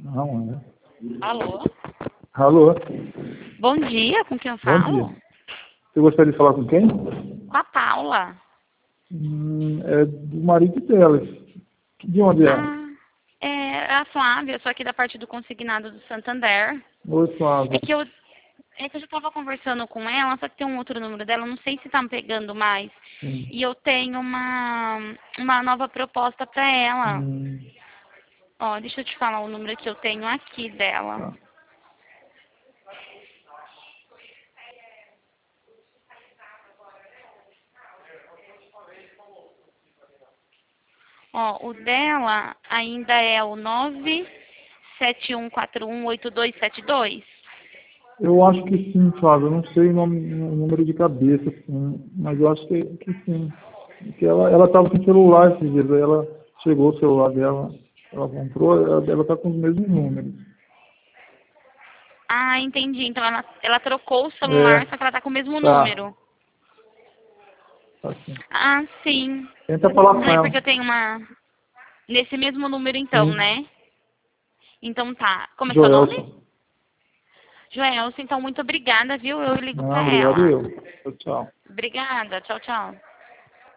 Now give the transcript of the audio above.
Não, é. Alô? Alô? Bom dia, com quem eu Bom falo? dia. Você gostaria de falar com quem? Com a Paula. É do marido dela. De onde é? É a Flávia, eu sou aqui da parte do consignado do Santander. Oi, Flávia. É que eu já estava conversando com ela, só que tem um outro número dela, não sei se tá me pegando mais. Sim. E eu tenho uma nova proposta para ela. Ó, deixa eu te falar o número que eu tenho aqui dela. Tá. Ó, o dela ainda é o 971418272. Eu acho que sim, Flávia. Eu não sei o número de cabeça, sim, mas eu acho que sim. Porque ela estava com o celular esses dias, aí ela chegou o celular dela, ela comprou, ela está com os mesmos números. Ah, entendi. Então ela trocou o É, celular, só que ela tá com o mesmo tá. número. Tá sim. Ah, sim. Tenta falar com É porque ela. eu tenho uma. Nesse mesmo número então, Sim. né? Então tá. Como é seu nome? Joelson. Joelson, então muito obrigada, viu? Eu ligo Não, pra obrigado ela. eu. Tchau, tchau. Obrigada. Tchau, tchau.